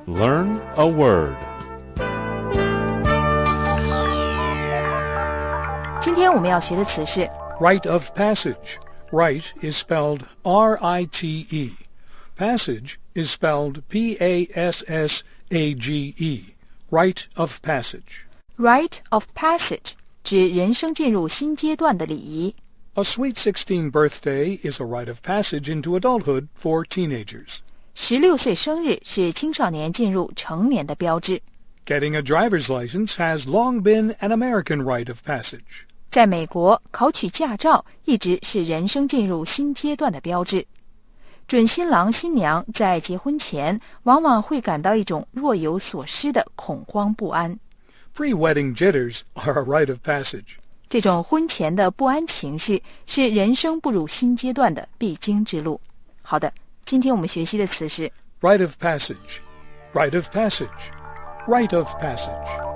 Learn a word. 今天我们要学的词是 Rite of passage. Rite is spelled R-I-T-E. Passage is spelled P-A-S-S-A-G-E. Rite of passage. Rite of passage 指人生进入新阶段的礼仪。 A sweet 16 birthday is a rite of passage into adulthood for teenagers. 16岁生日是青少年进入成年的标志。 Getting a driver's license has long been an American rite of passage. 在美国，考取驾照一直是人生进入新阶段的标志。准新郎新娘在结婚前往往会感到一种若有所失的恐慌不安。 Pre-wedding jitters are a rite of passage. 这种婚前的不安情绪是人生步入新阶段的必经之路。好的，今天我们学习的词是 Rite of passage. Rite of passage. Rite of passage.